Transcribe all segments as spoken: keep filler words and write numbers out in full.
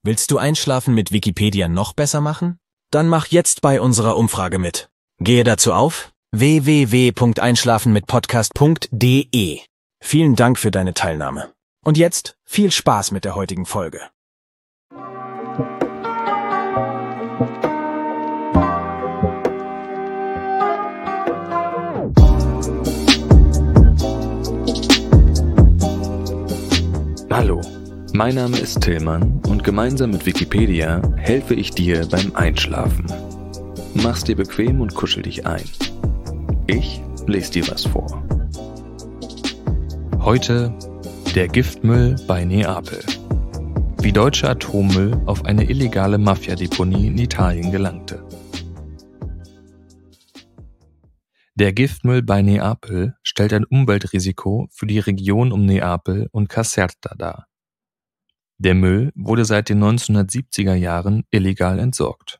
Willst du Einschlafen mit Wikipedia noch besser machen? Dann mach jetzt bei unserer Umfrage mit. Gehe dazu auf w w w punkt einschlafen mit podcast punkt d e. Vielen Dank für deine Teilnahme. Und jetzt viel Spaß mit der heutigen Folge. Hallo, mein Name ist Tillmann und gemeinsam mit Wikipedia helfe ich dir beim Einschlafen. Mach's dir bequem und kuschel dich ein. Ich lese dir was vor. Heute der Giftmüll bei Neapel. Wie deutscher Atommüll auf eine illegale Mafia-Deponie in Italien gelangte. Der Giftmüll bei Neapel stellt ein Umweltrisiko für die Region um Neapel und Caserta dar. Der Müll wurde seit den neunzehnhundertsiebziger Jahren illegal entsorgt.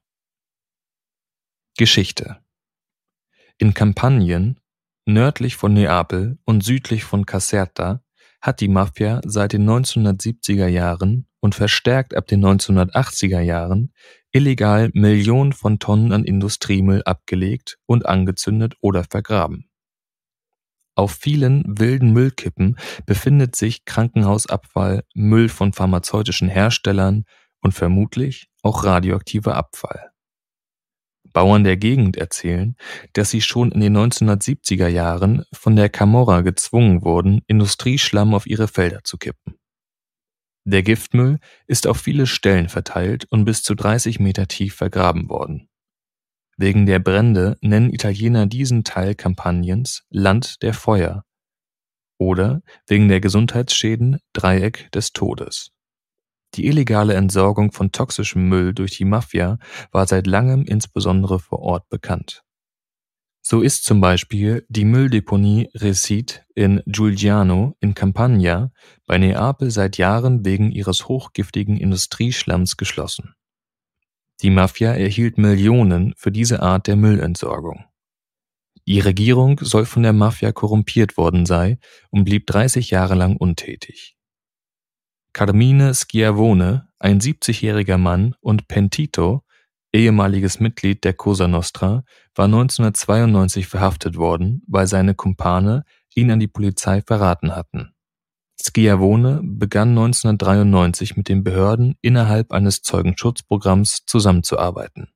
Geschichte: In Kampanien, nördlich von Neapel und südlich von Caserta, hat die Mafia seit den neunzehnhundertsiebziger Jahren und verstärkt ab den neunzehnhundertachtziger Jahren illegal Millionen von Tonnen an Industriemüll abgelegt und angezündet oder vergraben. Auf vielen wilden Müllkippen befindet sich Krankenhausabfall, Müll von pharmazeutischen Herstellern und vermutlich auch radioaktiver Abfall. Bauern der Gegend erzählen, dass sie schon in den neunzehnhundertsiebziger Jahren von der Camorra gezwungen wurden, Industrieschlamm auf ihre Felder zu kippen. Der Giftmüll ist auf viele Stellen verteilt und bis zu dreißig Meter tief vergraben worden. Wegen der Brände nennen Italiener diesen Teil Kampaniens Land der Feuer oder wegen der Gesundheitsschäden Dreieck des Todes. Die illegale Entsorgung von toxischem Müll durch die Mafia war seit langem insbesondere vor Ort bekannt. So ist zum Beispiel die Mülldeponie Resit in Giugliano in Campania bei Neapel seit Jahren wegen ihres hochgiftigen Industrieschlamms geschlossen. Die Mafia erhielt Millionen für diese Art der Müllentsorgung. Die Regierung soll von der Mafia korrumpiert worden sein und blieb dreißig Jahre lang untätig. Carmine Schiavone, ein siebzigjähriger Mann, und Pentito, ehemaliges Mitglied der Cosa Nostra, war neunzehnhundertzweiundneunzig verhaftet worden, weil seine Kumpane ihn an die Polizei verraten hatten. Schiavone begann neunzehnhundertdreiundneunzig mit den Behörden innerhalb eines Zeugenschutzprogramms zusammenzuarbeiten.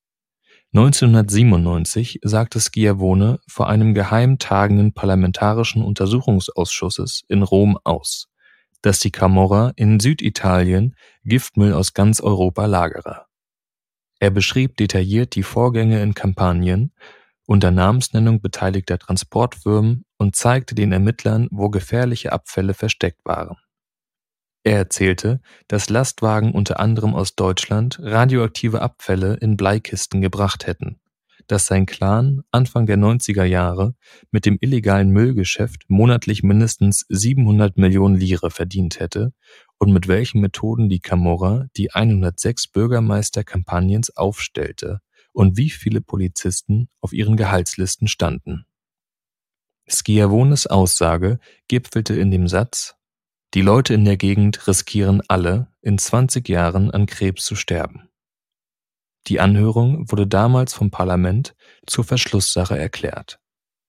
neunzehnhundertsiebenundneunzig sagte Schiavone vor einem geheim tagenden parlamentarischen Untersuchungsausschusses in Rom aus, dass die Camorra in Süditalien Giftmüll aus ganz Europa lagere. Er beschrieb detailliert die Vorgänge in Kampanien unter Namensnennung beteiligter Transportfirmen und zeigte den Ermittlern, wo gefährliche Abfälle versteckt waren. Er erzählte, dass Lastwagen unter anderem aus Deutschland radioaktive Abfälle in Bleikisten gebracht hätten, dass sein Clan Anfang der neunziger Jahre mit dem illegalen Müllgeschäft monatlich mindestens siebenhundert Millionen Lire verdient hätte und mit welchen Methoden die Camorra die hundertsechs Bürgermeister Kampaniens aufstellte und wie viele Polizisten auf ihren Gehaltslisten standen. Schiavones Aussage gipfelte in dem Satz: Die Leute in der Gegend riskieren alle, in zwanzig Jahren an Krebs zu sterben. Die Anhörung wurde damals vom Parlament zur Verschlusssache erklärt.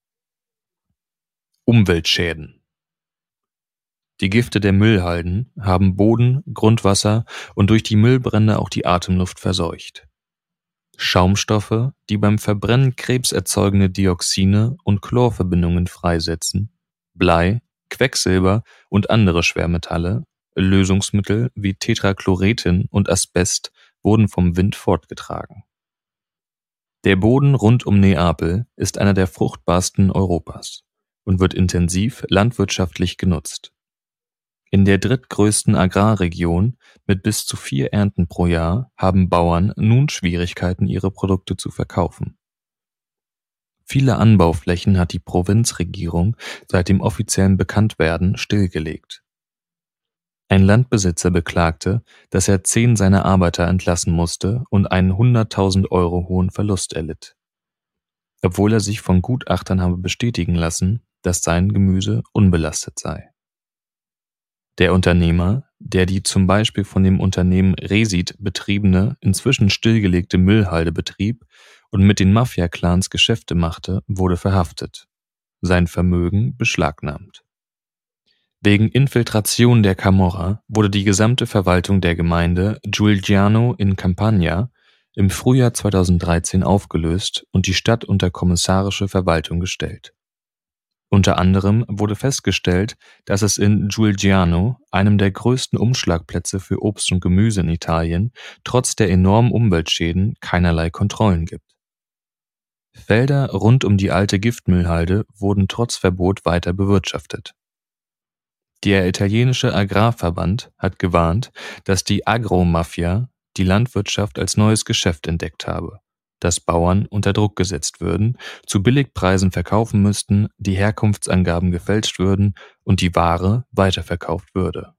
Umweltschäden: Die Gifte der Müllhalden haben Boden, Grundwasser und durch die Müllbrände auch die Atemluft verseucht. Schaumstoffe, die beim Verbrennen krebserzeugende Dioxine und Chlorverbindungen freisetzen, Blei, Quecksilber und andere Schwermetalle, Lösungsmittel wie Tetrachloretin und Asbest wurden vom Wind fortgetragen. Der Boden rund um Neapel ist einer der fruchtbarsten Europas und wird intensiv landwirtschaftlich genutzt. In der drittgrößten Agrarregion mit bis zu vier Ernten pro Jahr haben Bauern nun Schwierigkeiten, ihre Produkte zu verkaufen. Viele Anbauflächen hat die Provinzregierung seit dem offiziellen Bekanntwerden stillgelegt. Ein Landbesitzer beklagte, dass er zehn seiner Arbeiter entlassen musste und einen hunderttausend Euro hohen Verlust erlitt, obwohl er sich von Gutachtern habe bestätigen lassen, dass sein Gemüse unbelastet sei. Der Unternehmer, der die zum Beispiel von dem Unternehmen Resit betriebene, inzwischen stillgelegte Müllhalde betrieb und mit den Mafia-Clans Geschäfte machte, wurde verhaftet. Sein Vermögen beschlagnahmt. Wegen Infiltration der Camorra wurde die gesamte Verwaltung der Gemeinde Giugliano in Campania im Frühjahr zweitausenddreizehn aufgelöst und die Stadt unter kommissarische Verwaltung gestellt. Unter anderem wurde festgestellt, dass es in Giugliano, einem der größten Umschlagplätze für Obst und Gemüse in Italien, trotz der enormen Umweltschäden keinerlei Kontrollen gibt. Felder rund um die alte Giftmüllhalde wurden trotz Verbot weiter bewirtschaftet. Der italienische Agrarverband hat gewarnt, dass die Agromafia die Landwirtschaft als neues Geschäft entdeckt habe, dass Bauern unter Druck gesetzt würden, zu Billigpreisen verkaufen müssten, die Herkunftsangaben gefälscht würden und die Ware weiterverkauft würde.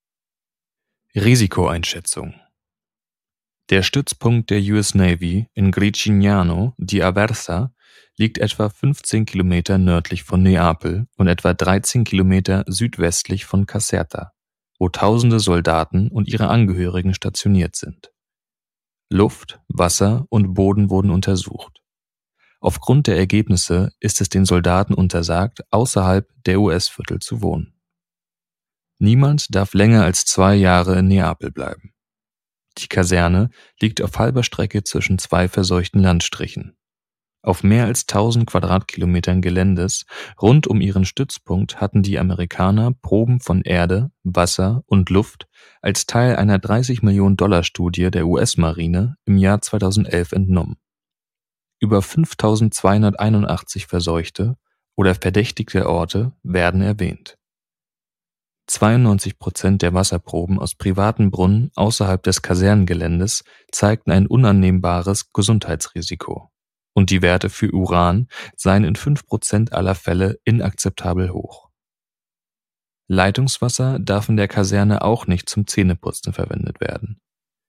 Risikoeinschätzung. Der Stützpunkt der U S Navy in Gricignano di Aversa liegt etwa fünfzehn Kilometer nördlich von Neapel und etwa dreizehn Kilometer südwestlich von Caserta, wo tausende Soldaten und ihre Angehörigen stationiert sind. Luft, Wasser und Boden wurden untersucht. Aufgrund der Ergebnisse ist es den Soldaten untersagt, außerhalb der U S-Viertel zu wohnen. Niemand darf länger als zwei Jahre in Neapel bleiben. Die Kaserne liegt auf halber Strecke zwischen zwei verseuchten Landstrichen. Auf mehr als tausend Quadratkilometern Geländes rund um ihren Stützpunkt hatten die Amerikaner Proben von Erde, Wasser und Luft als Teil einer dreißig Millionen Dollar Studie der U S-Marine im Jahr zweitausendelf entnommen. Über fünftausendzweihunderteinundachtzig verseuchte oder verdächtigte Orte werden erwähnt. zweiundneunzig Prozent der Wasserproben aus privaten Brunnen außerhalb des Kasernengeländes zeigten ein unannehmbares Gesundheitsrisiko. Und die Werte für Uran seien in fünf Prozent aller Fälle inakzeptabel hoch. Leitungswasser darf in der Kaserne auch nicht zum Zähneputzen verwendet werden.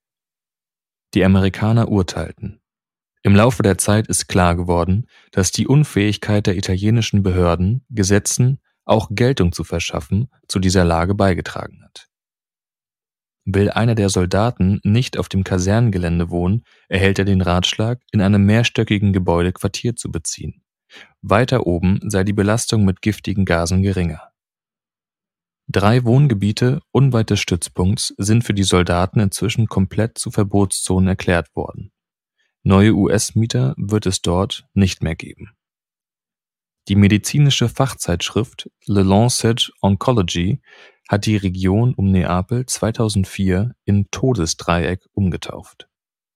Die Amerikaner urteilten. Im Laufe der Zeit ist klar geworden, dass die Unfähigkeit der italienischen Behörden, Gesetzen auch Geltung zu verschaffen, zu dieser Lage beigetragen hat. Will einer der Soldaten nicht auf dem Kasernengelände wohnen, erhält er den Ratschlag, in einem mehrstöckigen Gebäude Quartier zu beziehen. Weiter oben sei die Belastung mit giftigen Gasen geringer. Drei Wohngebiete unweit des Stützpunkts sind für die Soldaten inzwischen komplett zu Verbotszonen erklärt worden. Neue U S-Mieter wird es dort nicht mehr geben. Die medizinische Fachzeitschrift Le Lancet Oncology hat die Region um Neapel zweitausendvier in Todesdreieck umgetauft.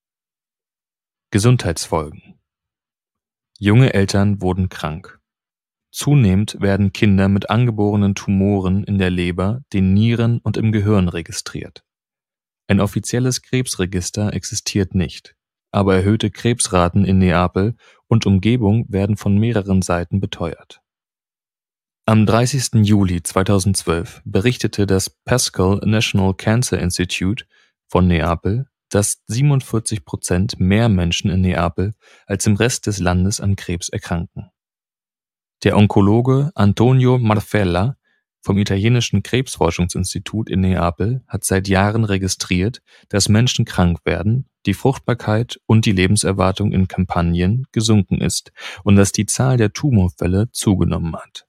Gesundheitsfolgen. Junge Eltern wurden krank. Zunehmend werden Kinder mit angeborenen Tumoren in der Leber, den Nieren und im Gehirn registriert. Ein offizielles Krebsregister existiert nicht, aber erhöhte Krebsraten in Neapel und Umgebung werden von mehreren Seiten beteuert. Am dreißigsten Juli zweitausendzwölf berichtete das Pascal National Cancer Institute von Neapel, dass siebenundvierzig Prozent mehr Menschen in Neapel als im Rest des Landes an Krebs erkranken. Der Onkologe Antonio Marfella vom italienischen Krebsforschungsinstitut in Neapel hat seit Jahren registriert, dass Menschen krank werden, die Fruchtbarkeit und die Lebenserwartung in Campagnen gesunken ist und dass die Zahl der Tumorfälle zugenommen hat.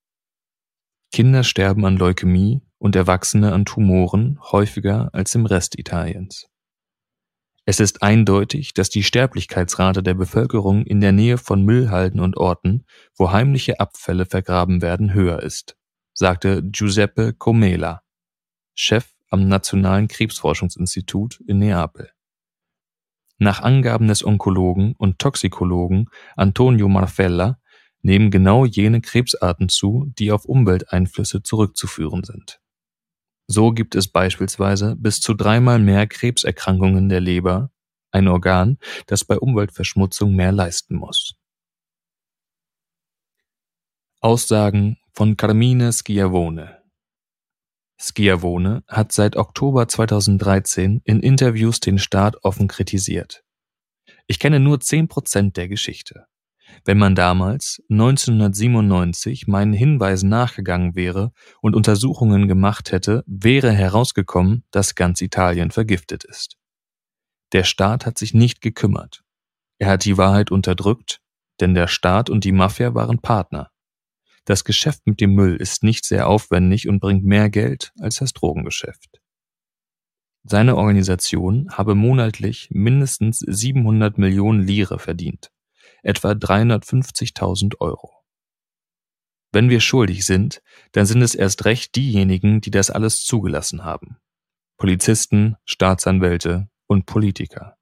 Kinder sterben an Leukämie und Erwachsene an Tumoren häufiger als im Rest Italiens. Es ist eindeutig, dass die Sterblichkeitsrate der Bevölkerung in der Nähe von Müllhalden und Orten, wo heimliche Abfälle vergraben werden, höher ist, sagte Giuseppe Comela, Chef am Nationalen Krebsforschungsinstitut in Neapel. Nach Angaben des Onkologen und Toxikologen Antonio Marfella nehmen genau jene Krebsarten zu, die auf Umwelteinflüsse zurückzuführen sind. So gibt es beispielsweise bis zu dreimal mehr Krebserkrankungen der Leber, ein Organ, das bei Umweltverschmutzung mehr leisten muss. Aussagen von Carmine Schiavone. Schiavone hat seit Oktober zweitausenddreizehn in Interviews den Staat offen kritisiert. Ich kenne nur zehn Prozent der Geschichte. Wenn man damals, neunzehnhundertsiebenundneunzig, meinen Hinweisen nachgegangen wäre und Untersuchungen gemacht hätte, wäre herausgekommen, dass ganz Italien vergiftet ist. Der Staat hat sich nicht gekümmert. Er hat die Wahrheit unterdrückt, denn der Staat und die Mafia waren Partner. Das Geschäft mit dem Müll ist nicht sehr aufwendig und bringt mehr Geld als das Drogengeschäft. Seine Organisation habe monatlich mindestens siebenhundert Millionen Lire verdient, etwa dreihundertfünfzigtausend Euro. Wenn wir schuldig sind, dann sind es erst recht diejenigen, die das alles zugelassen haben. Polizisten, Staatsanwälte und Politiker.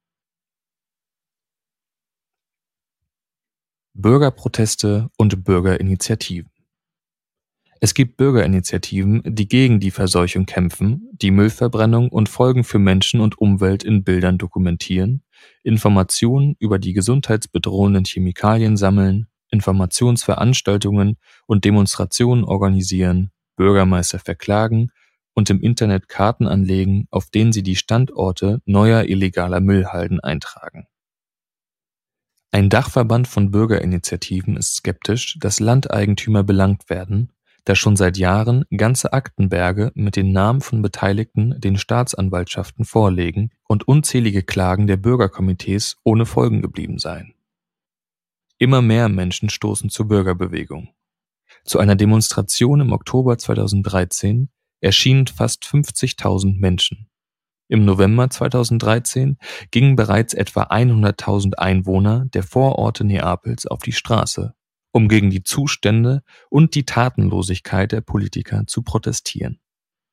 Bürgerproteste und Bürgerinitiativen. Es gibt Bürgerinitiativen, die gegen die Verseuchung kämpfen, die Müllverbrennung und Folgen für Menschen und Umwelt in Bildern dokumentieren, Informationen über die gesundheitsbedrohenden Chemikalien sammeln, Informationsveranstaltungen und Demonstrationen organisieren, Bürgermeister verklagen und im Internet Karten anlegen, auf denen sie die Standorte neuer illegaler Müllhalden eintragen. Ein Dachverband von Bürgerinitiativen ist skeptisch, dass Landeigentümer belangt werden, da schon seit Jahren ganze Aktenberge mit den Namen von Beteiligten den Staatsanwaltschaften vorlegen und unzählige Klagen der Bürgerkomitees ohne Folgen geblieben seien. Immer mehr Menschen stoßen zur Bürgerbewegung. Zu einer Demonstration im Oktober zweitausenddreizehn erschienen fast fünfzigtausend Menschen. Im November zweitausenddreizehn gingen bereits etwa hunderttausend Einwohner der Vororte Neapels auf die Straße, um gegen die Zustände und die Tatenlosigkeit der Politiker zu protestieren.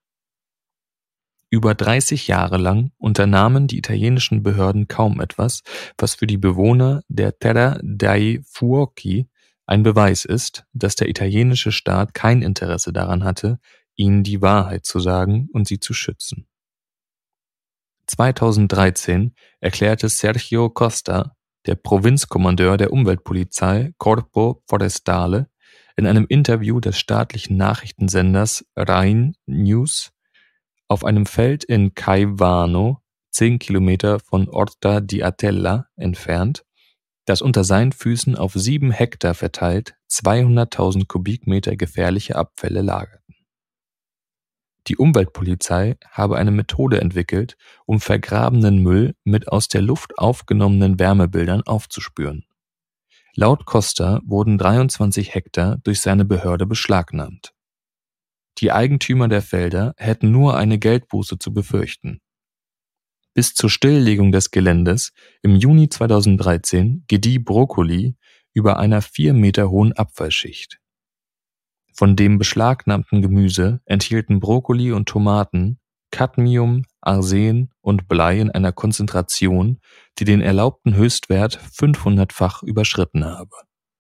Über dreißig Jahre lang unternahmen die italienischen Behörden kaum etwas, was für die Bewohner der Terra dei Fuochi ein Beweis ist, dass der italienische Staat kein Interesse daran hatte, ihnen die Wahrheit zu sagen und sie zu schützen. zweitausenddreizehn erklärte Sergio Costa, der Provinzkommandeur der Umweltpolizei Corpo Forestale, in einem Interview des staatlichen Nachrichtensenders Rai News auf einem Feld in Caivano, zehn Kilometer von Orta di Atella entfernt, dass unter seinen Füßen auf sieben Hektar verteilt zweihunderttausend Kubikmeter gefährliche Abfälle lagerten. Die Umweltpolizei habe eine Methode entwickelt, um vergrabenen Müll mit aus der Luft aufgenommenen Wärmebildern aufzuspüren. Laut Costa wurden dreiundzwanzig Hektar durch seine Behörde beschlagnahmt. Die Eigentümer der Felder hätten nur eine Geldbuße zu befürchten. Bis zur Stilllegung des Geländes im Juni zweitausenddreizehn gedieh Brokkoli über einer vier Meter hohen Abfallschicht. Von dem beschlagnahmten Gemüse enthielten Brokkoli und Tomaten Cadmium, Arsen und Blei in einer Konzentration, die den erlaubten Höchstwert fünfhundertfach überschritten habe.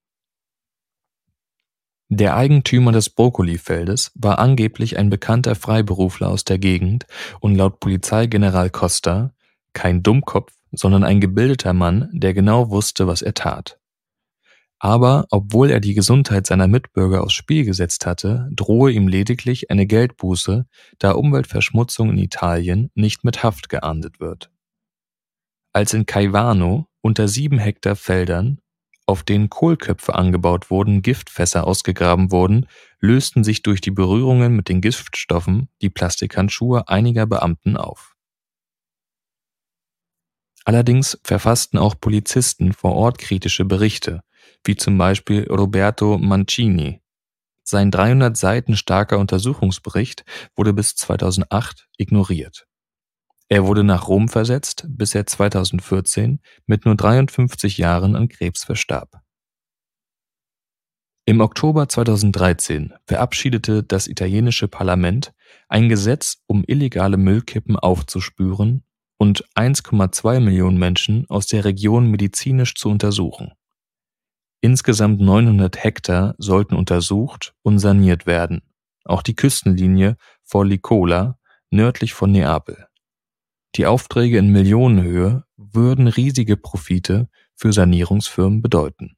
Der Eigentümer des Brokkolifeldes war angeblich ein bekannter Freiberufler aus der Gegend und laut Polizeigeneral Costa kein Dummkopf, sondern ein gebildeter Mann, der genau wusste, was er tat. Aber obwohl er die Gesundheit seiner Mitbürger aufs Spiel gesetzt hatte, drohe ihm lediglich eine Geldbuße, da Umweltverschmutzung in Italien nicht mit Haft geahndet wird. Als in Caivano unter sieben Hektar Feldern, auf denen Kohlköpfe angebaut wurden, Giftfässer ausgegraben wurden, lösten sich durch die Berührungen mit den Giftstoffen die Plastikhandschuhe einiger Beamten auf. Allerdings verfassten auch Polizisten vor Ort kritische Berichte, wie zum Beispiel Roberto Mancini. Sein dreihundert Seiten starker Untersuchungsbericht wurde bis zweitausendacht ignoriert. Er wurde nach Rom versetzt, bis er zweitausendvierzehn mit nur dreiundfünfzig Jahren an Krebs verstarb. Im Oktober zweitausenddreizehn verabschiedete das italienische Parlament ein Gesetz, um illegale Müllkippen aufzuspüren und eins Komma zwei Millionen Menschen aus der Region medizinisch zu untersuchen. Insgesamt neunhundert Hektar sollten untersucht und saniert werden, auch die Küstenlinie vor Licola, nördlich von Neapel. Die Aufträge in Millionenhöhe würden riesige Profite für Sanierungsfirmen bedeuten.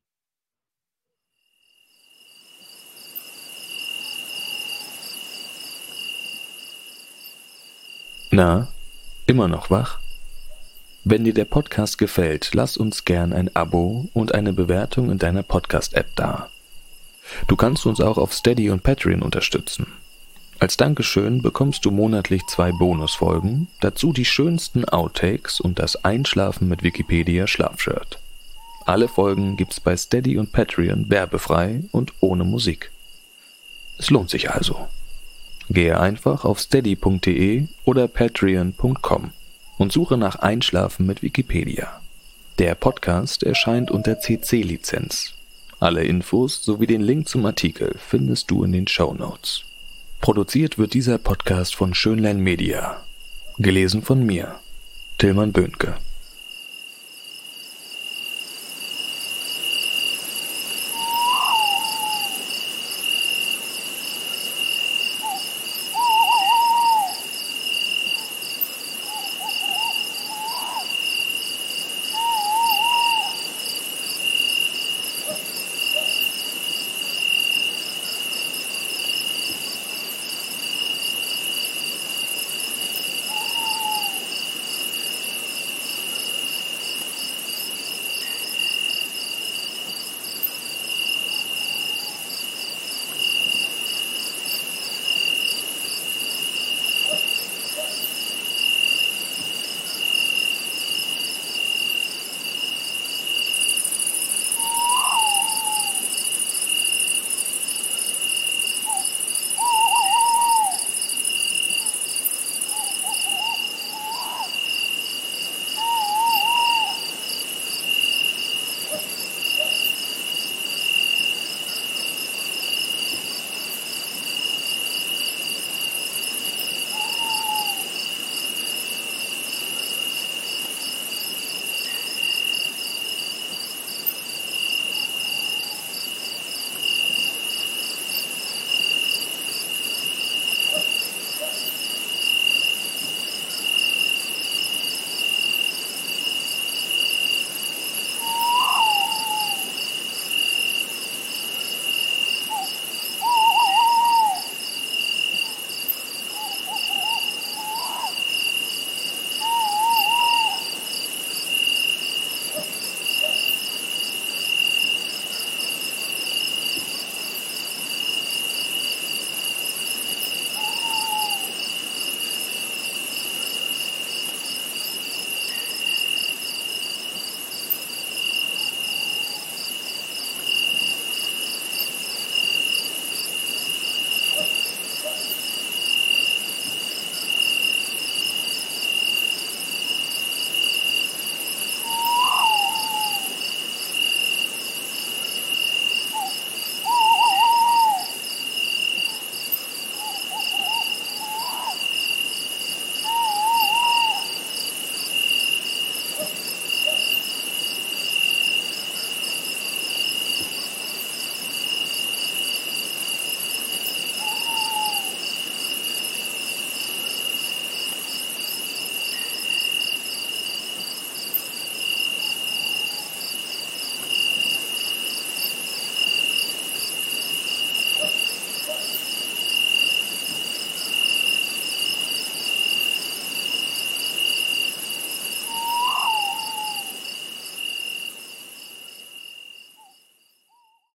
Na, immer noch wach? Wenn dir der Podcast gefällt, lass uns gern ein Abo und eine Bewertung in deiner Podcast-App da. Du kannst uns auch auf Steady und Patreon unterstützen. Als Dankeschön bekommst du monatlich zwei Bonusfolgen, dazu die schönsten Outtakes und das Einschlafen mit Wikipedia Schlafshirt. Alle Folgen gibt's bei Steady und Patreon werbefrei und ohne Musik. Es lohnt sich also. Gehe einfach auf steady punkt de oder patreon punkt com und suche nach Einschlafen mit Wikipedia. Der Podcast erscheint unter C C-Lizenz. Alle Infos sowie den Link zum Artikel findest du in den Shownotes. Produziert wird dieser Podcast von Schönlein Media. Gelesen von mir, Tilman Böhnke.